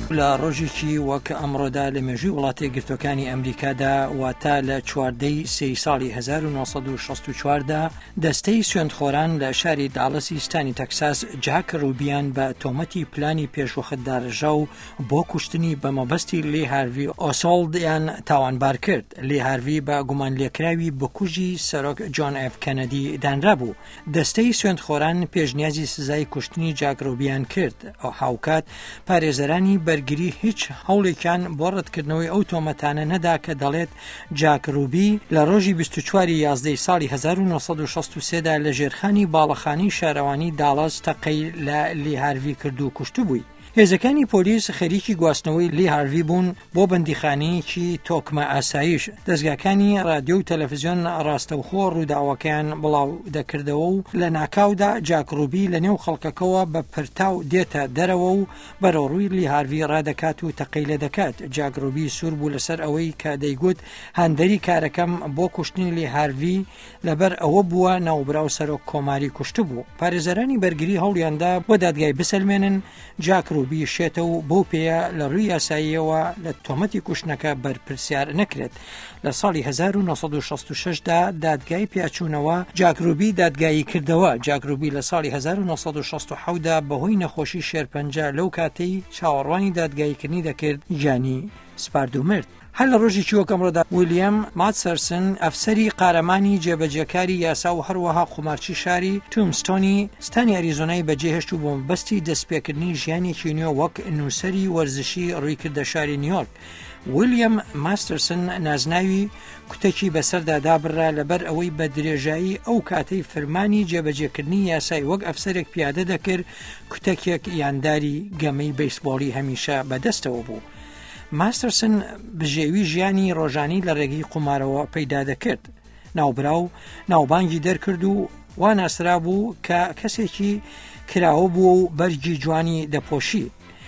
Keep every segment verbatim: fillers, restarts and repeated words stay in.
لە ڕۆژێکی وەک ئەمڕۆدا لە مێژووی وڵاتە یەکگرتووەکانی ئەمریکادا واتە لە چواردەی سێی ساڵی هەزار و نۆسەد و شەست و چواردا دەستەی سوێندخۆران لە شاری داڵەسی ستانی تەکساس جاک ڕوبیان بە تۆمەتی پلانی پێشوەختدارژە و بۆ کوشتنی بە مەبەستی لێ هاروی ئۆسۆڵدیان تاوانبار کرد. لێ هاروی بە گومان لێکراوی بکوژی سەرۆک جۆن ئێف کەنەدی دانرا بوو. دەستەی سوێندخۆران پێشنیازی سزای کوشتنی جاک ڕوبیان کرد. ئەو هاوکات پارێزەرانی بەرگری هیچ هەوڵێکیان بۆ ڕەتکردنەوەی ئەو تۆمەتانە نەدا کە دەڵێت جاک ڕوبی لە ڕۆژی بیست و چوار یازدەی ساڵی هەزار و نۆسەد و شەست و سێدا لە ژێرخانی باڵەخانی شارەوانی داڵەس تەقەی لە لێ هاروی کرد و کوشت بووی. هێزەکانی پۆلیس خەریکی گواستنەوەی لێ هاروی بوون بۆ بەندیخانەیەکی تۆکمە ئاسایش. دەستگاکانی رادیۆ و تەلەڤیزیۆن ڕاستەوخۆ ڕووداوەکەیان بڵاو دەکردەوە و لە ناکاودا جاک ڕوبی لە نێو خەڵکەکەوە بە پرتاو دێتە دەرەوە و بەرەڕووی لێ هاروی ڕادەکات و تەقەی لە دەکات. جاک ڕوبی سوور بوو لەسەر ئەوەی کە دەیگوت هەندەری کارەکەم بۆ کوشتنی لێ هاروی لەبەر ئەوە بووە ناوبراو سەرۆک کۆماری کوشت بوو. پارێزەرانی بەرگری هەوڵیاندا بۆ دادگای بسەلمێنن جاک ڕوبی شێتە و بۆ پێەیە لە ڕووی یاساییەوە لە تۆمەتی کوشتنەکە بەرپرسیار نەکرێت. لە ساڵی هەزار و نۆسەد و شەست و شەشدا دادگای پیاچوونەوە جاک ڕوبی دادگایی کردەوە. جاک ڕوبی لە ساڵی هەزار و نۆسەد و شەست و حەوتدا بەهۆی نەخۆشی شێرپەنجە لەو کاتەی چاوەڕوانی دادگاییکردنی دەکرد گیانی سپارد و مرد. هەر لە ڕۆژێکی وەک ئەمڕۆدا ویلیام ماتسەرسن ئەفسەری قارەمانی جێبەجێکاری یاسا و هەروەها قومارچی شاری تومستۆنی ستانی ئەریزۆنای بەجێهێشت و بۆ مەبەستی دەستپێکردنی ژیانێکی نوێ وەک نووسەری وەرزشی ڕوویکردە شاری نیویۆرک. ویلیام ماستەرسن نازناوی کوتێکی بەسەردا دابڕا لەبەر ئەوەی بە درێژایی ئەو کاتەی فرمانی جێبەجێکردنی یاسای وەک ئەفسەرێک پیادە دەکرد کوتێکێک یانداری گەمەی بەیسبۆڵی هەمیشە بەدەستەوە بوو. ماستەرسن بژێوی ژیانی ڕۆژانی لە ڕێگەی قومارەوە پەیدا دەکرد. ناوبراو ناوبانگی دەرکرد و واناسرا بوو کە کەسێکی کراوە بووە و بەرگی جوانی دەپۆشی.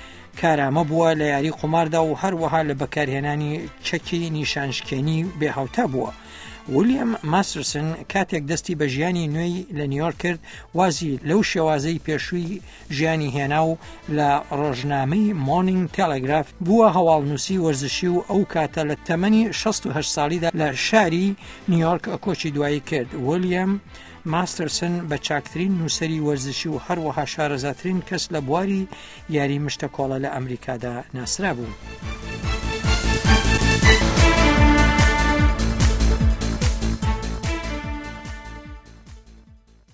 کارامە بووە لە یاری قوماردا و هەروەها لە بەکارهێنانی چەکی نیشانشکێنی بێهاوتا بووە. ویلیام ماستەرسن کاتێک دەستی بە ژیانی نوێی لە نیویۆرک کرد وازی لەو شێوازەی پێشووی ژیانی هێنا و لە ڕۆژنامەی مۆرنینگ تێلەگراف بووە هەواڵنووسی وەرزشی و ئەو کاتە لە تەمەنی شەست و هەشت ساڵیدا لە شاری نیویۆرک کۆچی دوایی کرد. ویلیام ماستەرسن بە چاکترین نووسەری وەرزشی و هەروەها شارەزاترین کەس لە بواری یاری مشتە کۆڵە لە ئەمریکادا ناسرا بوو.